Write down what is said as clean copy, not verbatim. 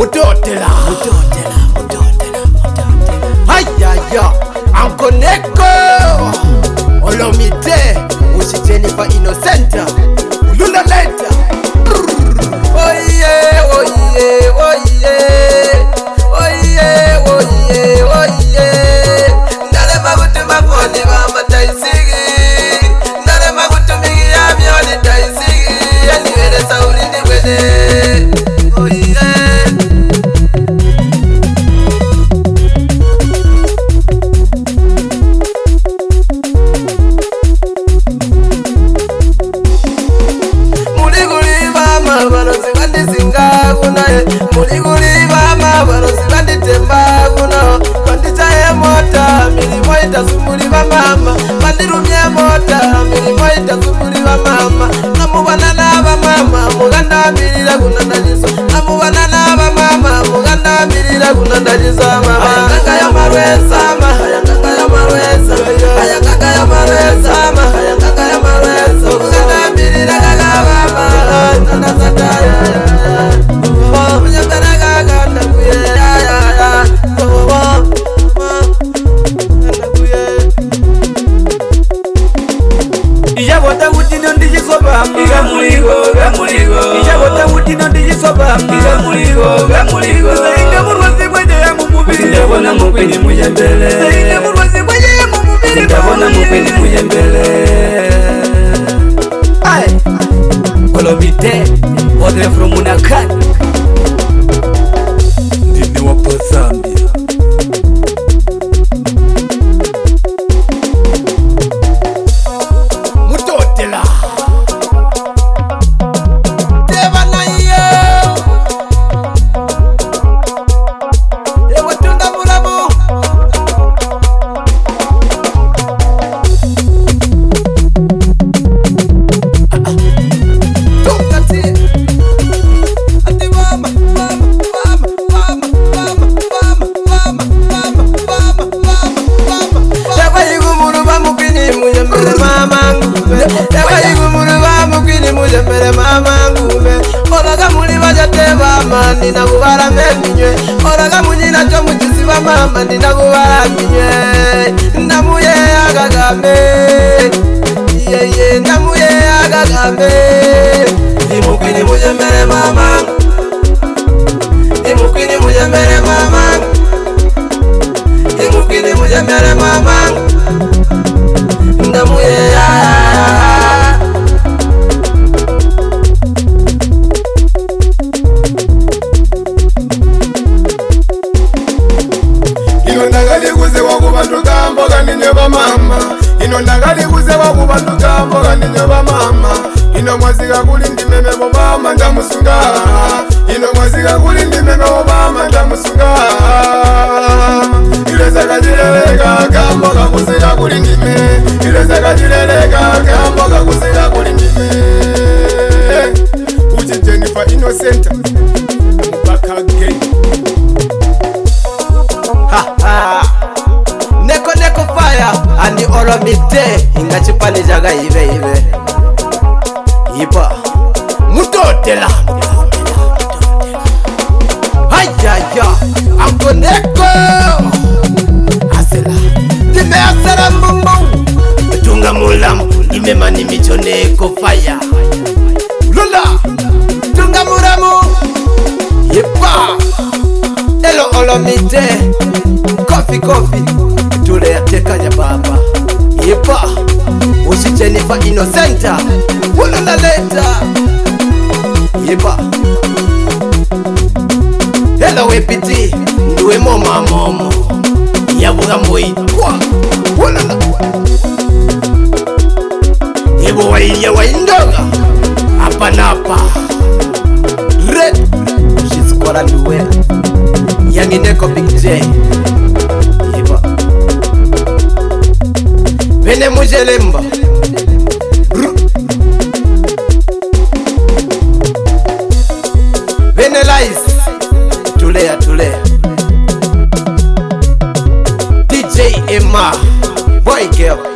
Mutotela. Ayaya, Uncle Neko. Olomide, Ushi Jennifer Innocenta. Luna Lenta. Oh yeah, oh yeah, oh yeah. Oh yeah, oh yeah, oh yeah. Ndale magutu makoni bamba taisigi. Ndale magutu migi ya mioni taisigi. Yani wele sauri ndi wele. Oh yeah. Barosi bandi singa kuna muliguli bama barosi bandi temba kuna bandi chaye mota milimo itasumuli ba mama bandi rumye mota milimo itasumuli ba mama namubana na ba mama muganda milira kuna ndalizo namubana na ba mama muganda milira kuna ndalizo mama ayakanga ya marweza ayakanga ya marweza ayakanga ya marweza ayakanga ya marweza muganda milira kaka baba Olomide, Odre from Munakan. Dine wapo Zambia. Mutotela. Deva na iyo. Ewa tunda mulamu. Nina kubara menywe oraga munyina cyo mukisiba mama nina kubara menywe namuye agagame yeye namuye agagame imukini mujemere mama imukini mujemere mama imukini mujemere mama namuye ino mwazika kulindi meme bobama ndamusunga ino mwazika kulindi meme bobama ndamusunga ileza kajileleka kambo kakuzika kulindi me ileza kajileleka kambo kakuzika kulindi me Uchi Jennifer Innocenta back again Neko fire and the Olomide ingachipane jaga ibe Iba Mutotela Ayaya Uncle Neko Asela Dime asera mbumbu Tunga mulamu Dime mani micho Neko fire Lula Tunga muramu Iba Elo Olomide Coffee Tule ya teka ya baba Iba Ushi Jennifer Innocenta Luna Lenta Iba Hello EPT Nduwe moma momo Yabuga mwoi Kwa Luna Ebo wailia waindoga Apa napa Red Shiskora nduwe Yangi Neko Big J Iba Vene mujelemba Vene lice Tulea DJ Emma Boy girl